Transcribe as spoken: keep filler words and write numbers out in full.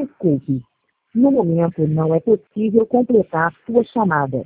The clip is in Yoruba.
Desculpe, no momento não é possível completar sua chamada.